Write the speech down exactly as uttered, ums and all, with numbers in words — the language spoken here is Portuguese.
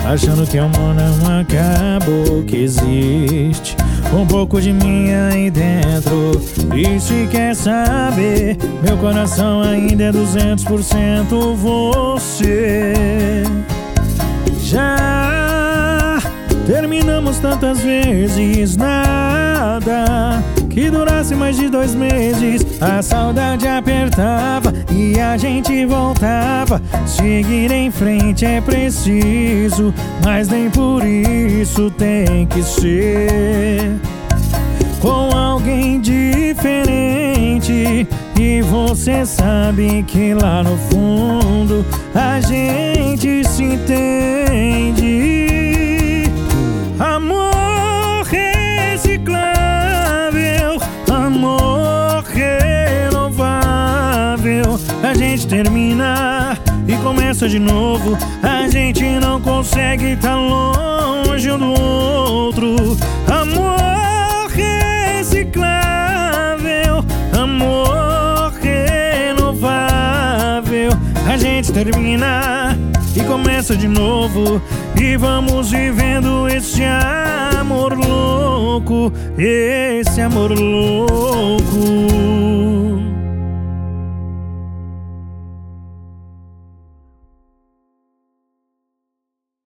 achando que o amor não acabou, que existe um pouco de mim aí dentro. E se quer saber, meu coração ainda é duzentos por cento você. Já terminamos tantas vezes, nada que durasse mais de dois meses. A saudade apertava e a gente voltava. Seguir em frente é preciso, mas nem por isso tem que ser com alguém diferente. E você sabe que lá no fundo a gente se entende. Amor reciclável, amor renovável. A gente termina e começa de novo. A gente não consegue estar longe um do outro. Amor reciclável, amor renovável. A gente termina e começa de novo, e vamos vivendo esse amor louco, esse amor louco.